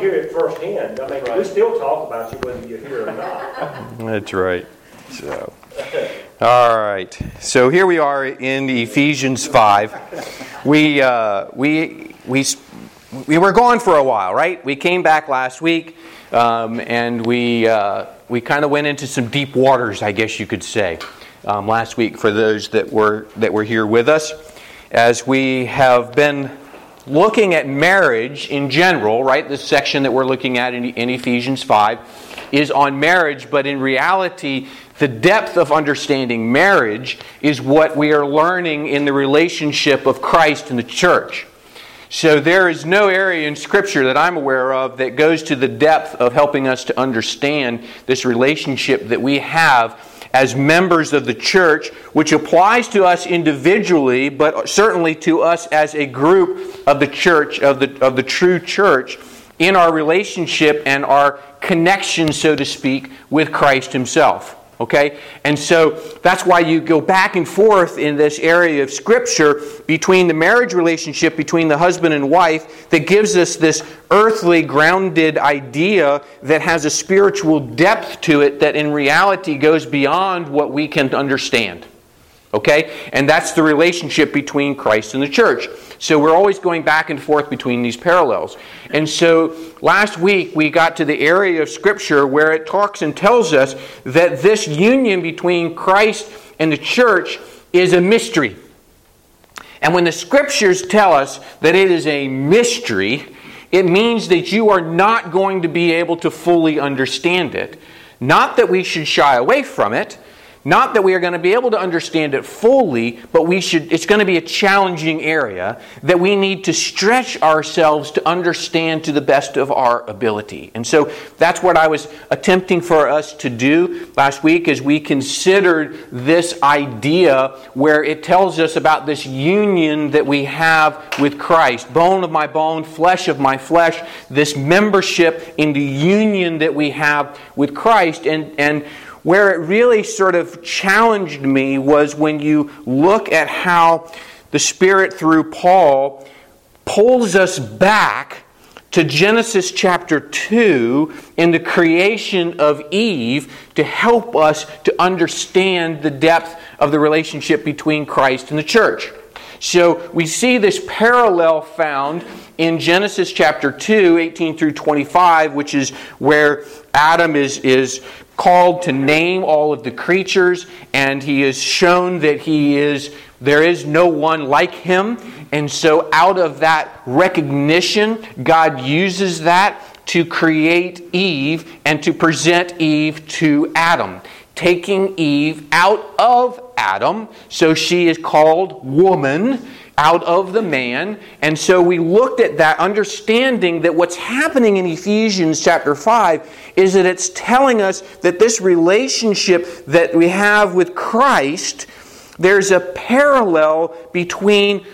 hear it firsthand. I mean, we still talk about you whether you're here or not. That's right. So, all right. So here we are in Ephesians 5. We were gone for a while, right? We came back last week, and we kind of went into some deep waters, I guess you could say, last week for those that were here with us, as we have been looking at marriage in general, right? This section that we're looking at in Ephesians 5 is on marriage, but in reality, the depth of understanding marriage is what we are learning in the relationship of Christ and the church. So there is no area in Scripture that I'm aware of that goes to the depth of helping us to understand this relationship that we have as members of the church, which applies to us individually, but certainly to us as a group of the church, of the true church, in our relationship and our connection, so to speak, with Christ Himself. Okay? And so that's why you go back and forth in this area of Scripture between the marriage relationship between the husband and wife that gives us this earthly grounded idea that has a spiritual depth to it that in reality goes beyond what we can understand. Okay? And that's the relationship between Christ and the church. So we're always going back and forth between these parallels. And so last week we got to the area of Scripture where it talks and tells us that this union between Christ and the church is a mystery. And when the Scriptures tell us that it is a mystery, it means that you are not going to be able to fully understand it. Not that we should shy away from it. Not that we are going to be able to understand it fully, but it's going to be a challenging area that we need to stretch ourselves to understand to the best of our ability. And so that's what I was attempting for us to do last week as we considered this idea where it tells us about this union that we have with Christ. Bone of my bone, flesh of my flesh, this membership in the union that we have with Christ. And where it really sort of challenged me was when you look at how the Spirit through Paul pulls us back to Genesis chapter 2 in the creation of Eve to help us to understand the depth of the relationship between Christ and the church. So we see this parallel found in Genesis chapter 2, 18 through 25, which is where Adam is called to name all of the creatures, and he is shown that there is no one like him. And so out of that recognition, God uses that to create Eve and to present Eve to Adam, taking Eve out of Adam, so she is called woman, out of the man. And so we looked at that, understanding that what's happening in Ephesians chapter 5 is that it's telling us that this relationship that we have with Christ, there's a parallel between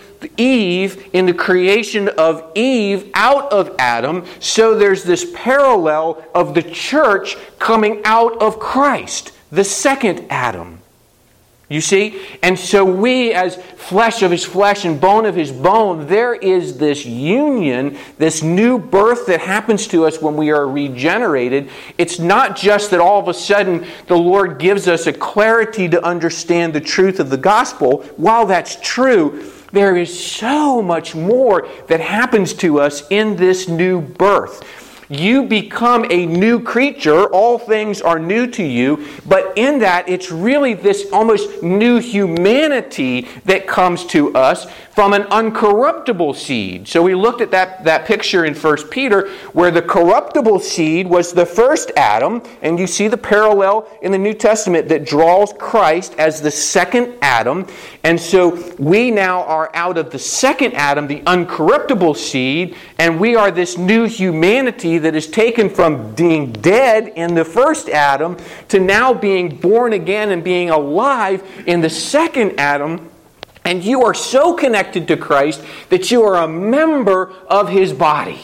Eve in the creation of Eve out of Adam. So there's this parallel of the church coming out of Christ, the second Adam. You see? And so we, as flesh of his flesh and bone of his bone, there is this union, this new birth that happens to us when we are regenerated. It's not just that all of a sudden the Lord gives us a clarity to understand the truth of the gospel. While that's true, there is so much more that happens to us in this new birth. You become a new creature. All things are new to you. But in that, it's really this almost new humanity that comes to us from an uncorruptible seed. So we looked at that picture in 1 Peter where the corruptible seed was the first Adam. And you see the parallel in the New Testament that draws Christ as the second Adam. And so we now are out of the second Adam, the uncorruptible seed, and we are this new humanity that is taken from being dead in the first Adam to now being born again and being alive in the second Adam. And you are so connected to Christ that you are a member of His body.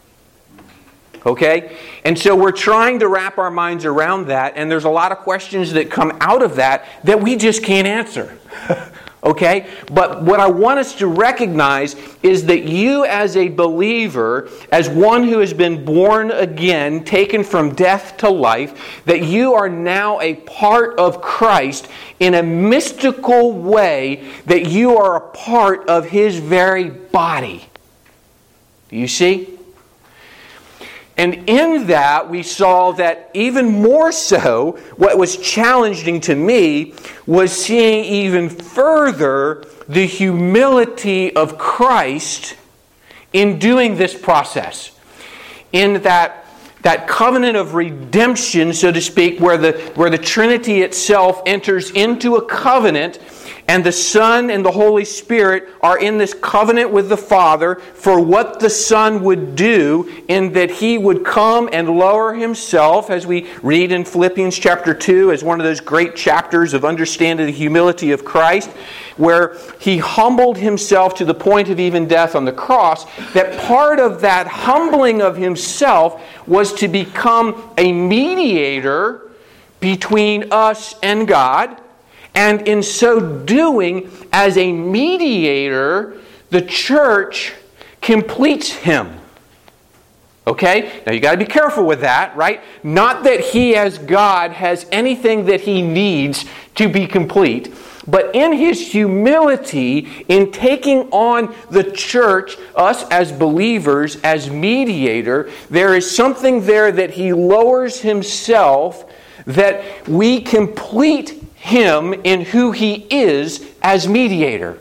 Okay? And so we're trying to wrap our minds around that, and there's a lot of questions that come out of that we just can't answer. Okay? But what I want us to recognize is that you as a believer, as one who has been born again, taken from death to life, that you are now a part of Christ in a mystical way, that you are a part of His very body. Do you see? And in that, we saw that even more so, what was challenging to me was seeing even further the humility of Christ in doing this process. In that covenant of redemption, so to speak, where the Trinity itself enters into a covenant, and the Son and the Holy Spirit are in this covenant with the Father for what the Son would do, in that He would come and lower Himself, as we read in Philippians chapter 2, as one of those great chapters of understanding the humility of Christ, where He humbled Himself to the point of even death on the cross. That part of that humbling of Himself was to become a mediator between us and God. And in so doing, as a mediator, the church completes Him. Okay? Now you got to be careful with that, right? Not that He as God has anything that He needs to be complete, but in His humility, in taking on the church, us as believers, as mediator, there is something there that He lowers Himself, that we complete Him in who He is as mediator.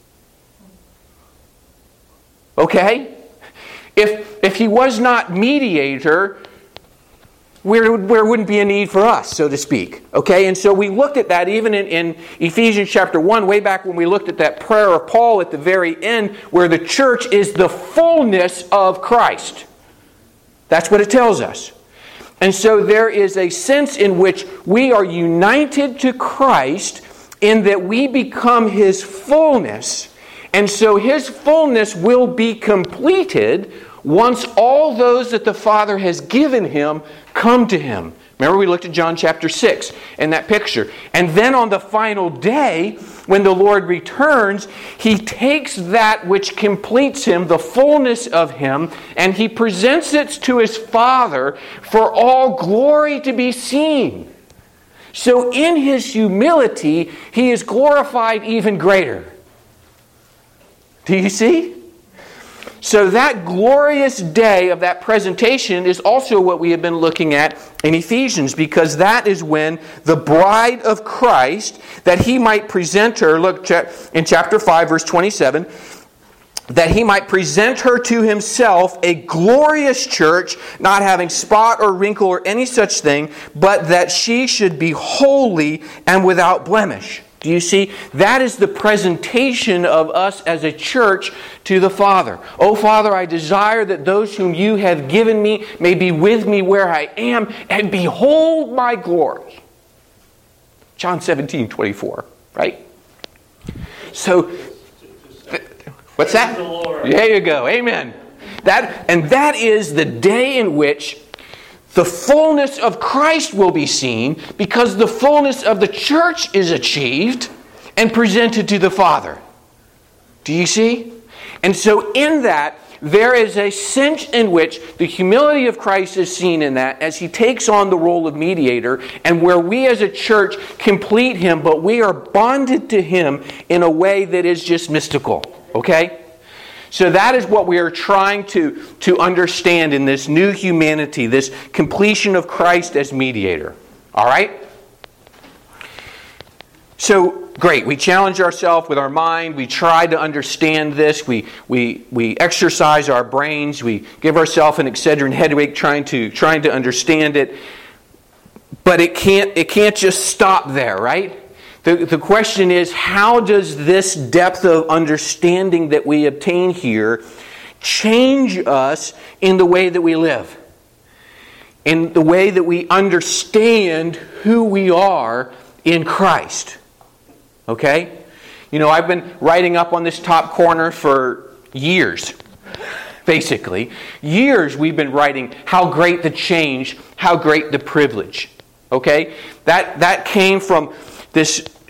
Okay? If He was not mediator, where wouldn't be a need for us, so to speak. Okay? And so we looked at that even in Ephesians chapter 1, way back when we looked at that prayer of Paul at the very end, where the church is the fullness of Christ. That's what it tells us. And so there is a sense in which we are united to Christ in that we become His fullness. And so His fullness will be completed once all those that the Father has given Him come to Him. Remember we looked at John chapter 6 and that picture. And then on the final day, when the Lord returns, He takes that which completes Him, the fullness of Him, and He presents it to His Father for all glory to be seen. So in His humility, He is glorified even greater. Do you see? So that glorious day of that presentation is also what we have been looking at in Ephesians, because that is when the bride of Christ, that He might present her, look in chapter 5, verse 27, that He might present her to Himself a glorious church, not having spot or wrinkle or any such thing, but that she should be holy and without blemish. Do you see? That is the presentation of us as a church to the Father. Oh, Father, I desire that those whom You have given me may be with me where I am, and behold my glory. John 17:24, right? So, what's that? There you go. Amen. That is the day in which the fullness of Christ will be seen, because the fullness of the church is achieved and presented to the Father. Do you see? And so in that, there is a sense in which the humility of Christ is seen in that, as He takes on the role of mediator, and where we as a church complete Him, but we are bonded to Him in a way that is just mystical. Okay? So that is what we are trying to understand in this new humanity, this completion of Christ as mediator. All right? So, great. We challenge ourselves with our mind. We try to understand this. We exercise our brains. We give ourselves an Excedrin headache trying to understand it. But it can't just stop there, right? The question is, how does this depth of understanding that we obtain here change us in the way that we live? In the way that we understand who we are in Christ? Okay? You know, I've been writing up on this top corner for years. Basically. Years we've been writing how great the change, how great the privilege. Okay? That came from this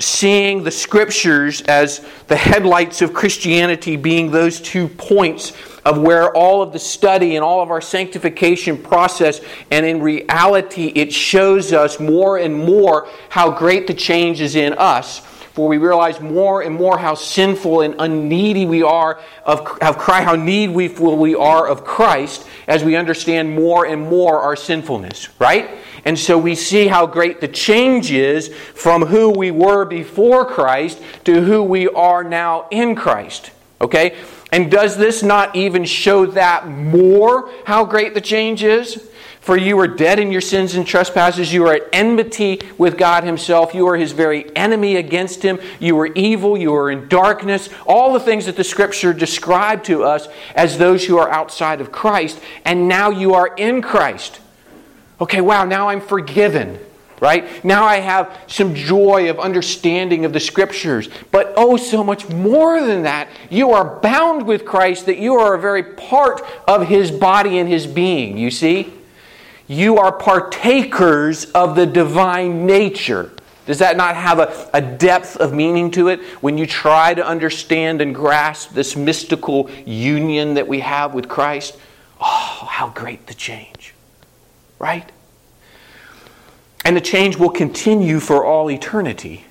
seeing the Scriptures as the headlights of Christianity, being those 2 points of where all of the study and all of our sanctification process, and in reality it shows us more and more how great the change is in us. For we realize more and more how sinful and unneedy we are how needful we are of Christ, as we understand more and more our sinfulness, right? And so we see how great the change is from who we were before Christ to who we are now in Christ. Okay? And does this not even show that more how great the change is? For you are dead in your sins and trespasses. You are at enmity with God Himself. You are His very enemy against Him. You are evil. You are in darkness. All the things that the Scripture describe to us as those who are outside of Christ. And now you are in Christ. Okay, wow, now I'm forgiven. Right? Now I have some joy of understanding of the Scriptures. But oh, so much more than that. You are bound with Christ, that you are a very part of His body and His being. You see? You are partakers of the divine nature. Does that not have a depth of meaning to it when you try to understand and grasp this mystical union that we have with Christ? Oh, how great the change. Right? And the change will continue for all eternity.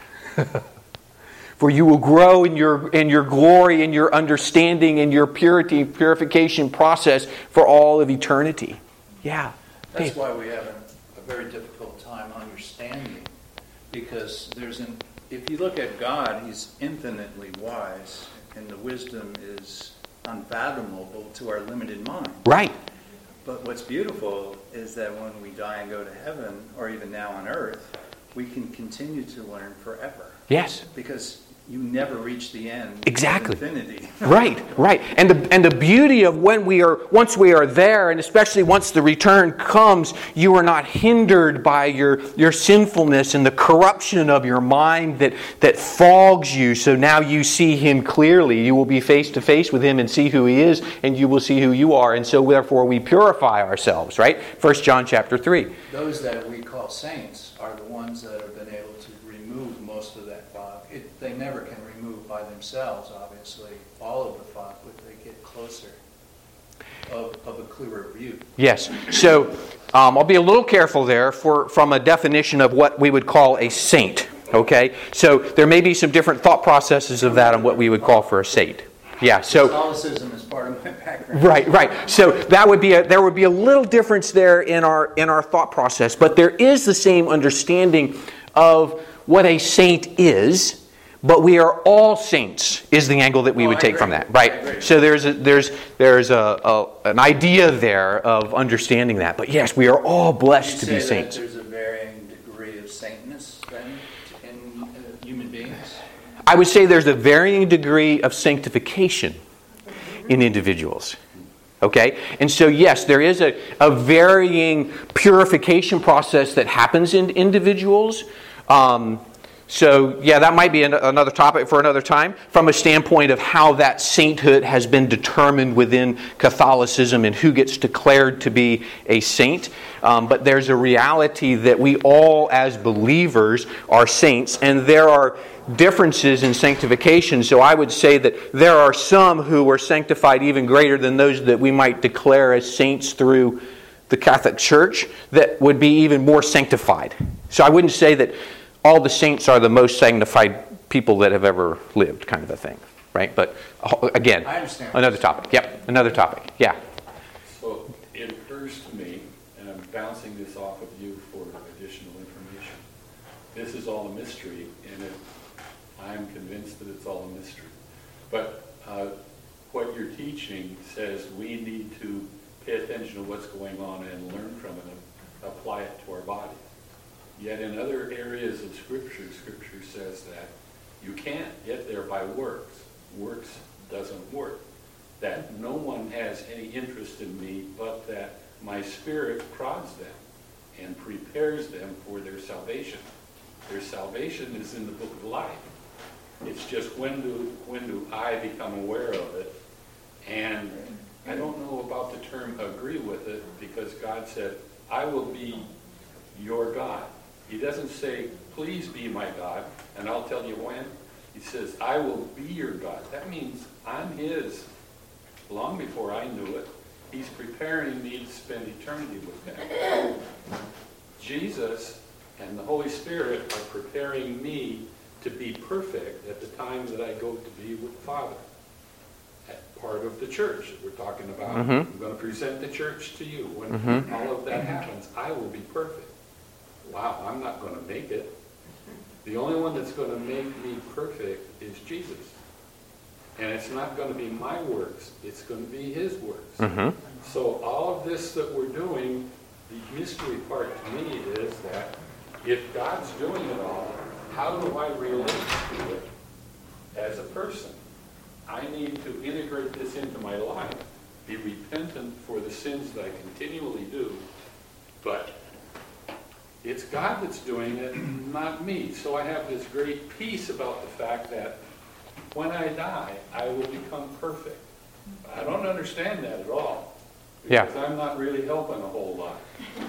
For you will grow in your glory, in your understanding, in your purification process for all of eternity. Yeah. That's why we have a very difficult time understanding. Because if you look at God, He's infinitely wise, and the wisdom is unfathomable to our limited mind. Right. But what's beautiful is that when we die and go to heaven, or even now on earth, we can continue to learn forever. Yes. Because you never reach the end exactly. of infinity. Right. And the beauty of once we are there, and especially once the return comes, you are not hindered by your sinfulness and the corruption of your mind that fogs you. So now you see Him clearly. You will be face to face with Him and see who He is, and you will see who you are. And so therefore we purify ourselves, right? 1 John chapter 3. Those that we call saints are the ones that have been able to remove most of that fog. They never can remove by themselves, obviously, all of the fog, but they get closer of a clearer view. Yes. So I'll be a little careful there from a definition of what we would call a saint. Okay? So there may be some different thought processes of that on what we would call for a saint. Yeah. So Catholicism is part of my background. Right. So there would be a little difference there in our thought process, but there is the same understanding of what a saint is. But we are all saints, is the angle that we would take from that, right? So there's an idea there of understanding that. But yes, we are all blessed to be saints. There's a varying degree of saintness then in human beings. I would say there's a varying degree of sanctification in individuals. Okay? And so yes, there is a varying purification process that happens in individuals. So, yeah, that might be another topic for another time from a standpoint of how that sainthood has been determined within Catholicism and who gets declared to be a saint. But there's a reality that we all, as believers, are saints, and there are differences in sanctification. So I would say that there are some who are sanctified even greater than those that we might declare as saints through the Catholic Church that would be even more sanctified. So I wouldn't say that all the saints are the most sanctified people that have ever lived, kind of a thing, right? But again, another topic. Yep, another topic. Yeah. So it occurs to me, and I'm bouncing this off of you for additional information. This is all a mystery, and I'm convinced that it's all a mystery. But what you're teaching says we need to pay attention to what's going on and learn from it and apply it to our body. Yet in other areas of Scripture says that you can't get there by works. Works doesn't work. That no one has any interest in me, but that my Spirit prods them and prepares them for their salvation. Their salvation is in the book of life. It's just when do I become aware of it? And I don't know about the term agree with it, because God said, I will be your God. He doesn't say, please be my God, and I'll tell you when. He says, I will be your God. That means I'm his long before I knew it. He's preparing me to spend eternity with him. Jesus and the Holy Spirit are preparing me to be perfect at the time that I go to be with the Father. That part of the church that we're talking about. Mm-hmm. I'm going to present the church to you. When all of that happens, I will be perfect. Wow, I'm not going to make it. The only one that's going to make me perfect is Jesus. And it's not going to be my works. It's going to be his works. Mm-hmm. So all of this that we're doing, the mystery part to me is that if God's doing it all, how do I relate to it as a person? I need to integrate this into my life, be repentant for the sins that I continually do, but it's God that's doing it, not me. So I have this great peace about the fact that when I die, I will become perfect. I don't understand that at all, because I'm not really helping a whole lot.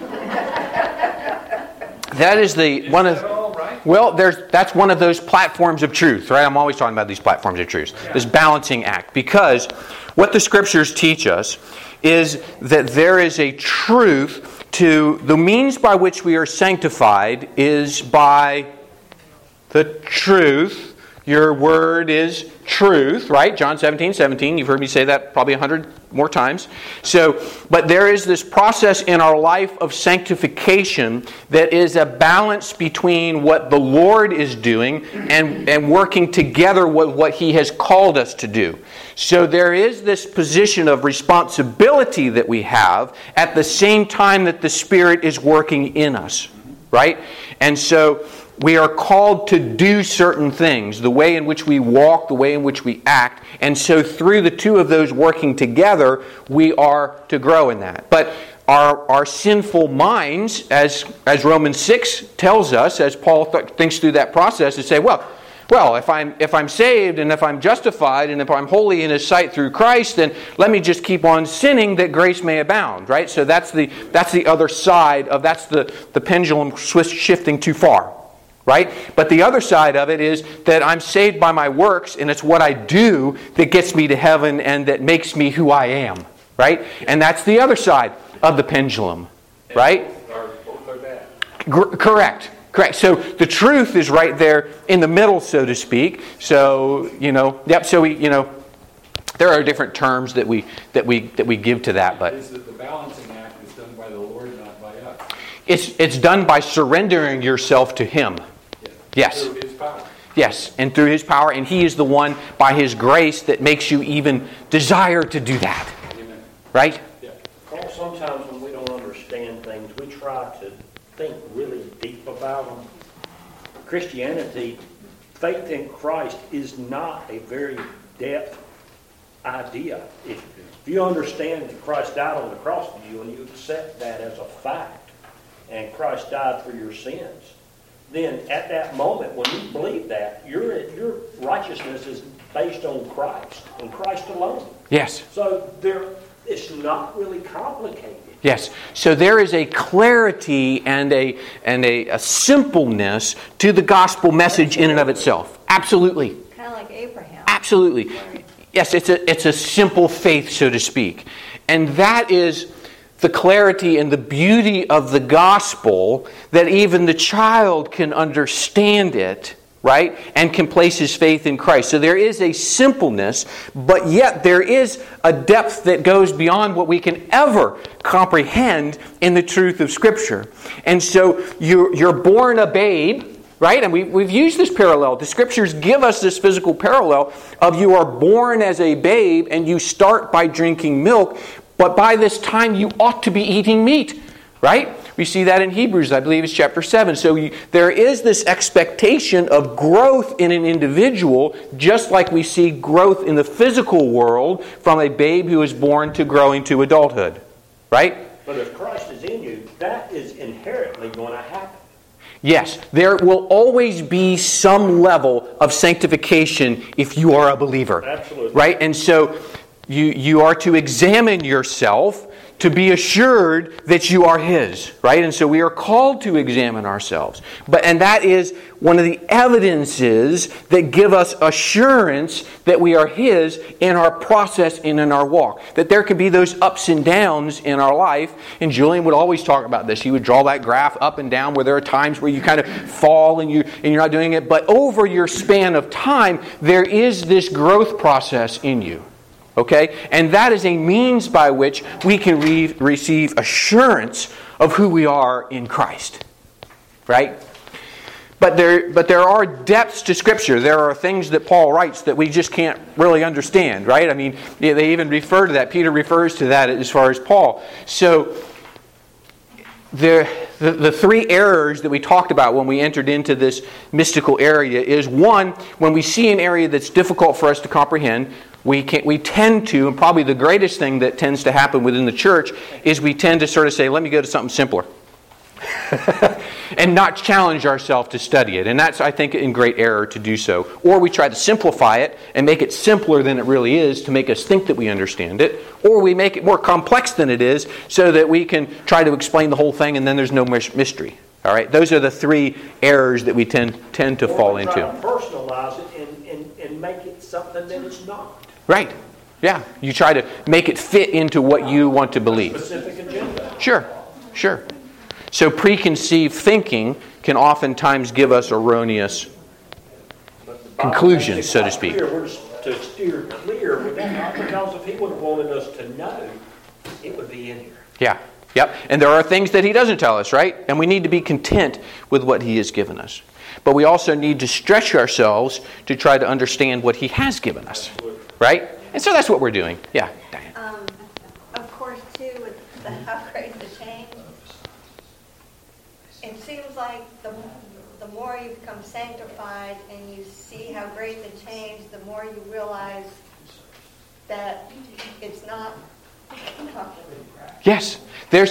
That is the Is one that of all right? well, that's one of those platforms of truth, right? I'm always talking about these platforms of truth, this balancing act, because what the Scriptures teach us is that there is a truth to the means by which we are sanctified is by the truth. Your word is truth, right? John 17:17. You've heard me say that probably 100 more times. But there is this process in our life of sanctification that is a balance between what the Lord is doing and working together with what He has called us to do. So there is this position of responsibility that we have at the same time that the Spirit is working in us, right? And so we are called to do certain things, the way in which we walk, the way in which we act. And so through the two of those working together, we are to grow in that. But our sinful minds, as Romans 6 tells us, as Paul thinks through that process, is say, well, if I'm saved and if I'm justified and if I'm holy in His sight through Christ, then let me just keep on sinning that grace may abound, right? So that's the other side of that's the pendulum shifting too far. Right? But the other side of it is that I'm saved by my works, and it's what I do that gets me to heaven and that makes me who I am. Right? And that's the other side of the pendulum. Right? Both are bad. Correct. So the truth is right there in the middle, so to speak. So, so we, there are different terms that we give to that, but Is that the balancing act is done by the Lord, not by us. it's done by surrendering yourself to Him. Yes. Through His power. Yes, and through His power, and He is the one, by His grace, that makes you even desire to do that. Amen. Right? Yeah. Paul, sometimes when we don't understand things, we try to think really deep about them. Christianity, faith in Christ, is not a very depth idea. If you understand that Christ died on the cross for you and you accept that as a fact, and Christ died for your sins, then at that moment, when you believe that, your righteousness is based on Christ and Christ alone. Yes. So it's not really complicated. Yes. So there is a clarity and a simpleness to the gospel message in and of itself. Absolutely. Kind of like Abraham. Absolutely. Right. Yes, it's a simple faith, so to speak. And that is the clarity and the beauty of the gospel, that even the child can understand it, right? And can place his faith in Christ. So there is a simpleness, but yet there is a depth that goes beyond what we can ever comprehend in the truth of Scripture. And so you're born a babe, right? And we've used this parallel. The Scriptures give us this physical parallel of you are born as a babe and you start by drinking milk, but by this time you ought to be eating meat, right? We see that in Hebrews, I believe it's chapter 7. So there is this expectation of growth in an individual, just like we see growth in the physical world from a babe who is born to growing to adulthood, right? But if Christ is in you, that is inherently going to happen. Yes, there will always be some level of sanctification if you are a believer. Absolutely. Right? And so you are to examine yourself to be assured that you are His, right? And so we are called to examine ourselves. And that is one of the evidences that give us assurance that we are His in our process and in our walk. That there can be those ups and downs in our life. And Julian would always talk about this. He would draw that graph up and down where there are times where you kind of fall and you're not doing it. But over your span of time, there is this growth process in you. Okay? And that is a means by which we can receive assurance of who we are in Christ. Right? But there are depths to Scripture. There are things that Paul writes that we just can't really understand. Right? I mean, they even refer to that. Peter refers to that as far as Paul. So, the three errors that we talked about when we entered into this mystical area is, one, when we see an area that's difficult for us to comprehend, we tend to, and probably the greatest thing that tends to happen within the church, is we tend to sort of say, let me go to something simpler. And not challenge ourselves to study it. And that's, I think, in great error to do so. Or we try to simplify it and make it simpler than it really is to make us think that we understand it. Or we make it more complex than it is so that we can try to explain the whole thing and then there's no mystery. All right? Those are the three errors that we tend to fall into. Or we try to personalize it and make it something that it's not. Right. Yeah. You try to make it fit into what you want to believe. A specific agenda. Sure. So preconceived thinking can oftentimes give us erroneous conclusions, so to speak. We're to steer clear with that, because if He would have wanted us to know, it would be in here. Yeah. Yep. And there are things that He doesn't tell us, right? And we need to be content with what He has given us. But we also need to stretch ourselves to try to understand what He has given us. Right? And so that's what we're doing. Yeah, Diane. Of course, too, with how great the change, it seems like the more you become sanctified and you see how great the change, the more you realize that it's not enough. Yes. There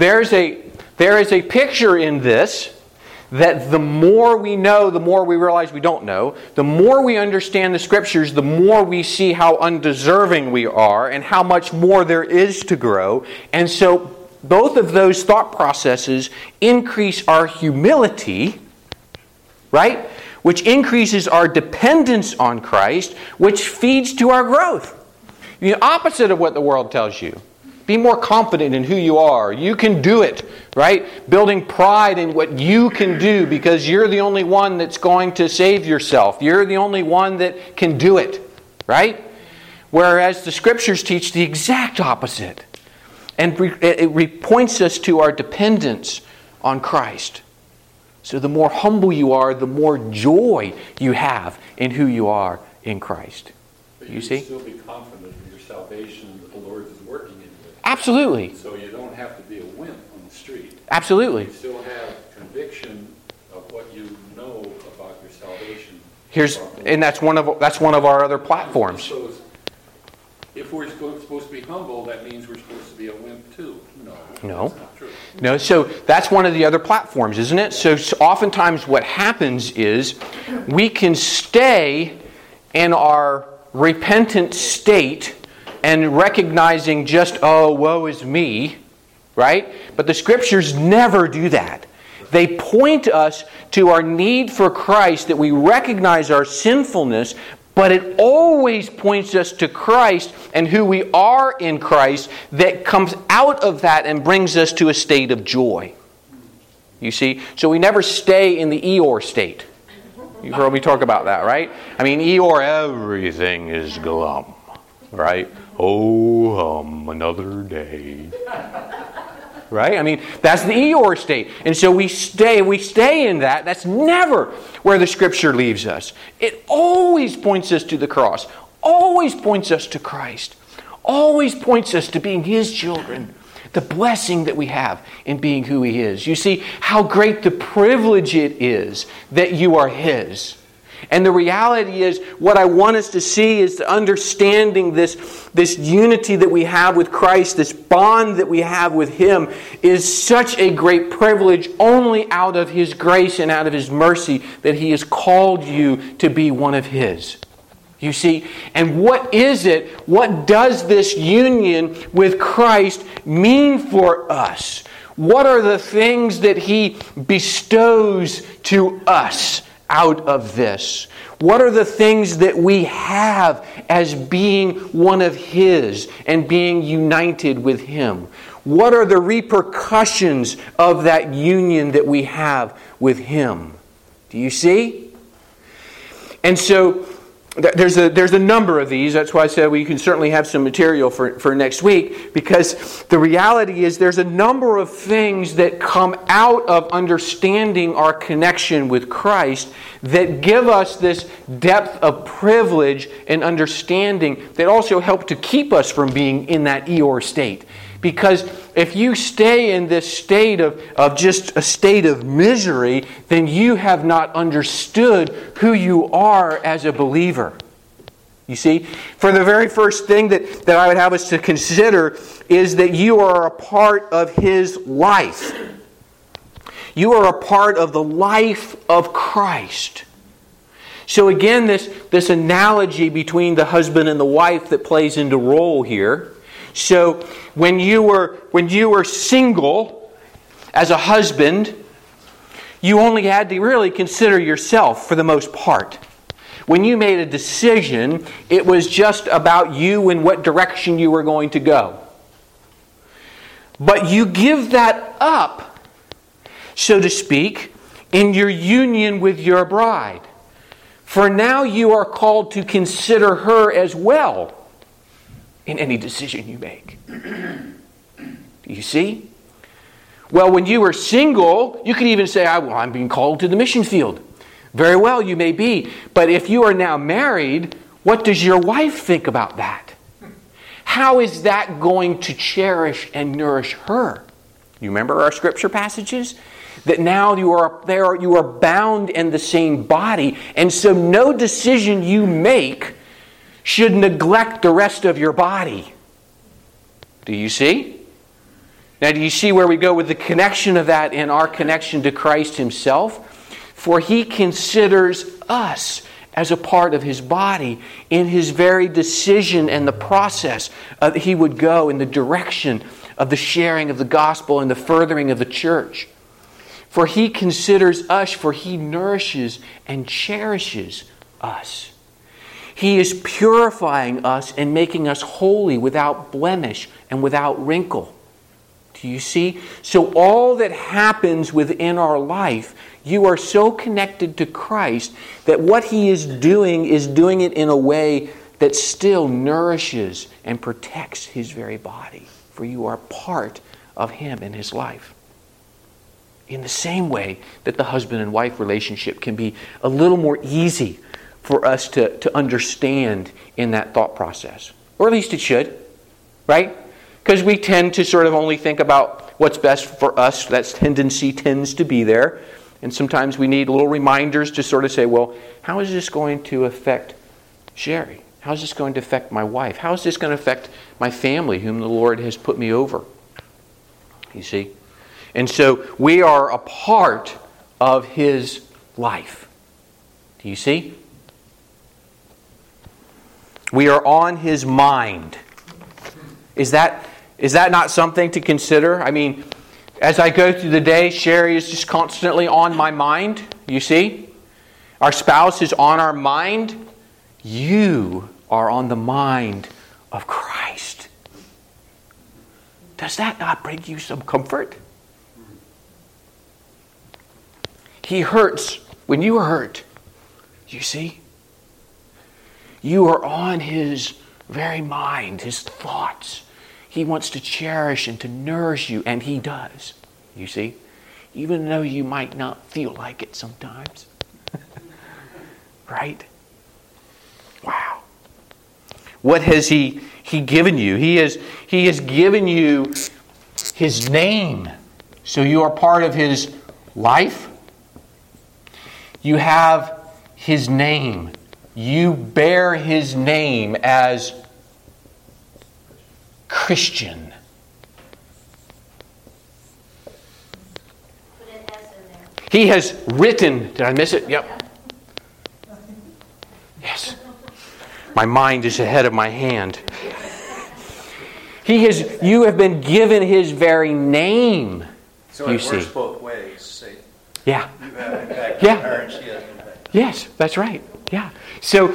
is a picture in this that the more we know, the more we realize we don't know. The more we understand the Scriptures, the more we see how undeserving we are and how much more there is to grow. And so both of those thought processes increase our humility, right? Which increases our dependence on Christ, which feeds to our growth. The opposite of what the world tells you. Be more confident in who you are. You can do it, right? Building pride in what you can do because you're the only one that's going to save yourself. You're the only one that can do it, right? Whereas the Scriptures teach the exact opposite. And it points us to our dependence on Christ. So the more humble you are, the more joy you have in who you are in Christ. But you see? still be confident in your salvation that the Lord is working in you. Absolutely. So you don't have to be a wimp on the street. Absolutely. You still have conviction of what you know about your salvation. And that's one of our other platforms. So if we're supposed to be humble, that means we're supposed to be a wimp too. No. That's not true. No, so that's one of the other platforms, isn't it? So oftentimes what happens is we can stay in our repentant state and recognizing just, oh, woe is me, right? But the Scriptures never do that. They point us to our need for Christ, that we recognize our sinfulness, but it always points us to Christ and who we are in Christ that comes out of that and brings us to a state of joy. You see? So we never stay in the Eeyore state. You've heard me talk about that, right? I mean, Eeyore, everything is glum, right? Oh, another day. Right? I mean, that's the Eeyore state. And so we stay in that. That's never where the Scripture leaves us. It always points us to the cross. Always points us to Christ. Always points us to being His children. The blessing that we have in being who He is. You see how great the privilege it is that you are His. And the reality is, what I want us to see is the understanding this unity that we have with Christ, this bond that we have with Him, is such a great privilege only out of His grace and out of His mercy that He has called you to be one of His. You see? And what is it? What does this union with Christ mean for us? What are the things that He bestows to us out of this? What are the things that we have as being one of His and being united with Him? What are the repercussions of that union that we have with Him? Do you see? And so there's a number of these. That's why I said we can certainly have some material for next week, because the reality is there's a number of things that come out of understanding our connection with Christ that give us this depth of privilege and understanding that also help to keep us from being in that Eeyore state. Because if you stay in this state of just a state of misery, then you have not understood who you are as a believer. You see? For the very first thing that I would have us to consider is that you are a part of His life. You are a part of the life of Christ. So again, this analogy between the husband and the wife that plays into role here. So when you were single as a husband, you only had to really consider yourself for the most part. When you made a decision, it was just about you and what direction you were going to go. But you give that up, so to speak, in your union with your bride. For now you are called to consider her as well in any decision you make. Do you see? Well, when you were single, you could even say, I'm being called to the mission field. Very well, you may be. But if you are now married, what does your wife think about that? How is that going to cherish and nourish her? You remember our scripture passages? That now you are bound in the same body, and so no decision you make should neglect the rest of your body. Do you see? Now, do you see where we go with the connection of that in our connection to Christ Himself? For He considers us as a part of His body in His very decision and the process that He would go in the direction of the sharing of the gospel and the furthering of the church. For He considers us, for He nourishes and cherishes us. He is purifying us and making us holy without blemish and without wrinkle. Do you see? So all that happens within our life, you are so connected to Christ that what He is doing it in a way that still nourishes and protects His very body. For you are part of Him in His life. In the same way that the husband and wife relationship can be a little more easy for us to understand in that thought process. Or at least it should, right? Because we tend to sort of only think about what's best for us. That tendency tends to be there. And sometimes we need little reminders to sort of say, well, how is this going to affect Sherry? How is this going to affect my wife? How is this going to affect my family, whom the Lord has put me over? You see? And so we are a part of His life. Do you see? We are on His mind. Is that not something to consider? I mean, as I go through the day, Sherry is just constantly on my mind. You see? Our spouse is on our mind. You are on the mind of Christ. Does that not bring you some comfort? He hurts when you are hurt. You see? You are on His very mind, His thoughts. He wants to cherish and to nourish you, and He does. You see? Even though you might not feel like it sometimes. Right? Wow. What has He given you? He has given you His name. So you are part of His life. You have His name. You bear His name as Christian. Put an S in there. He has written. Did I miss it? Yep. Yes. My mind is ahead of my hand. You have been given His very name. So you it see. works both ways. Say, Yeah. you have impact Yeah. on her and she has impact. Yes, that's right. Yeah. So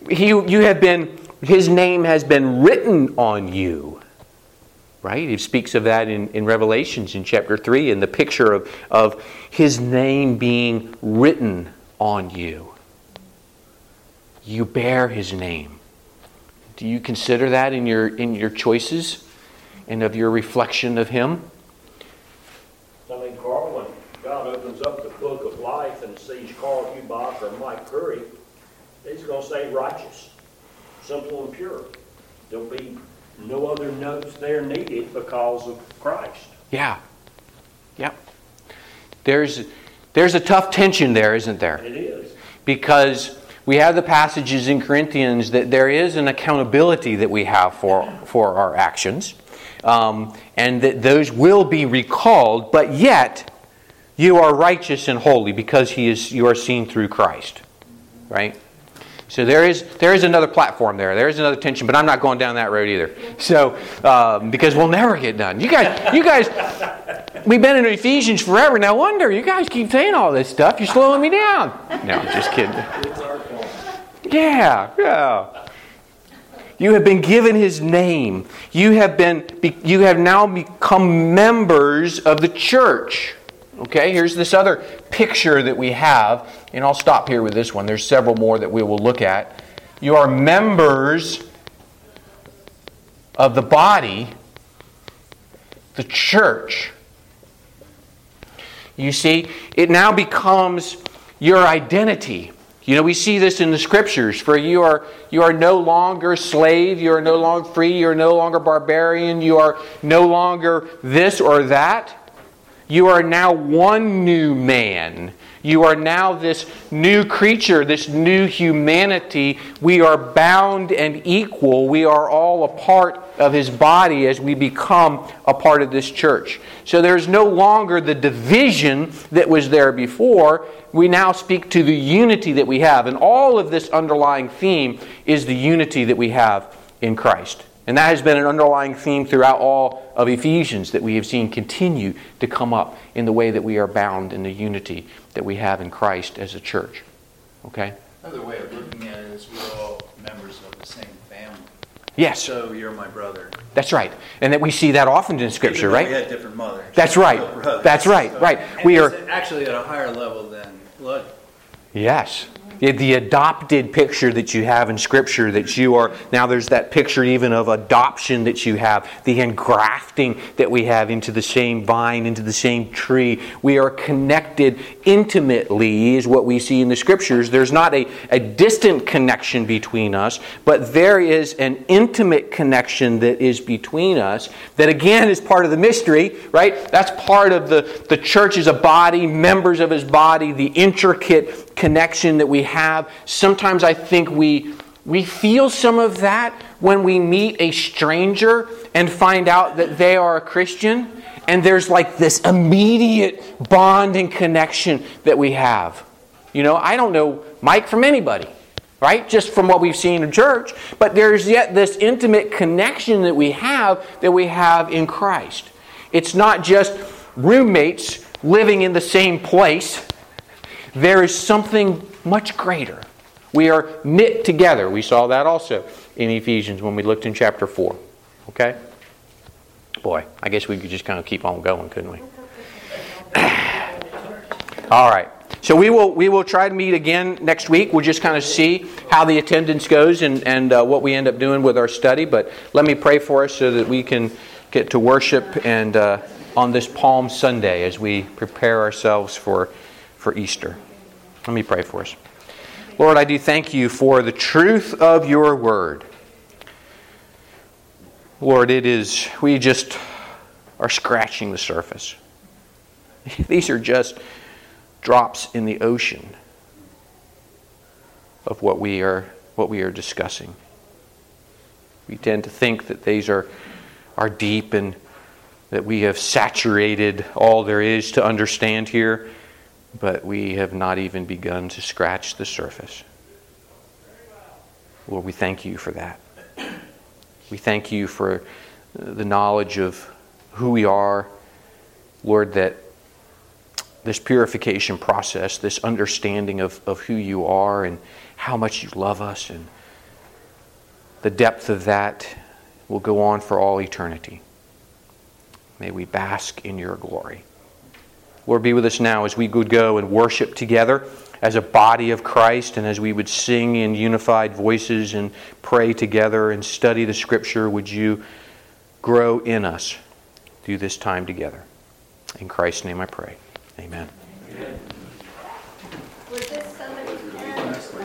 His name has been written on you. Right? He speaks of that in Revelations in chapter 3, in the picture of His name being written on you. You bear His name. Do you consider that in your choices and of your reflection of Him? I mean, Carl, when God opens up the book of life and sees Carl Hubach or Mike Curry, He's going to say righteous, simple and pure. There'll be no other notes there needed because of Christ. Yeah. Yep. There's a tough tension there, isn't there? It is. Because we have the passages in Corinthians that there is an accountability that we have for our actions, and that those will be recalled, but yet you are righteous and holy because you are seen through Christ. Right? So there is another platform there. There is another tension, but I'm not going down that road either. So because we'll never get done. You guys, we've been in Ephesians forever. No wonder you guys keep saying all this stuff. You're slowing me down. No, I'm just kidding. Yeah. You have been given His name. You have now become members of the church. Okay, here's this other picture that we have, and I'll stop here with this one. There's several more that we will look at. You are members of the body, the church. You see, it now becomes your identity. You know, we see this in the Scriptures. For you are no longer slave, you are no longer free, you are no longer barbarian, you are no longer this or that. You are now one new man. You are now this new creature, this new humanity. We are bound and equal. We are all a part of His body as we become a part of this church. So there's no longer the division that was there before. We now speak to the unity that we have. And all of this underlying theme is the unity that we have in Christ. And that has been an underlying theme throughout all of Ephesians that we have seen continue to come up in the way that we are bound in the unity that we have in Christ as a church. Okay? Another way of looking at it is we're all members of the same family. Yes. So you're my brother. That's right. And that we see that often in Scripture, Even though right? we had different mothers. That's right. That's right. So, right. And We it's are actually at a higher level than blood. Yes. The adopted picture that you have in Scripture, that you are, now there's that picture even of adoption that you have, the engrafting that we have into the same vine, into the same tree. We are connected intimately, is what we see in the Scriptures. There's not a distant connection between us, but there is an intimate connection that is between us, that again is part of the mystery, right? That's part of the church as a body, members of His body, the intricate connection that we have. Sometimes I think we feel some of that when we meet a stranger and find out that they are a Christian, and there's like this immediate bond and connection that we have. You know, I don't know Mike from anybody, right? Just from what we've seen in church, but there's yet this intimate connection that we have in Christ. It's not just roommates living in the same place. There is something much greater. We are knit together. We saw that also in Ephesians when we looked in chapter 4. Okay? Boy, I guess we could just kind of keep on going, couldn't we? All right. So we will try to meet again next week. We'll just kind of see how the attendance goes and what we end up doing with our study. But let me pray for us so that we can get to worship and on this Palm Sunday as we prepare ourselves for Easter. Let me pray for us. Lord, I do thank You for the truth of Your word. Lord, we just are scratching the surface. These are just drops in the ocean of what we are discussing. We tend to think that these are deep and that we have saturated all there is to understand here. But we have not even begun to scratch the surface. Lord, we thank you for that. We thank you for the knowledge of who we are. Lord, that this purification process, this understanding of who you are and how much you love us, and the depth of that will go on for all eternity. May we bask in your glory. Lord, be with us now as we would go and worship together as a body of Christ, and as we would sing in unified voices and pray together and study the Scripture. Would you grow in us through this time together? In Christ's name I pray. Amen. Was this Sunday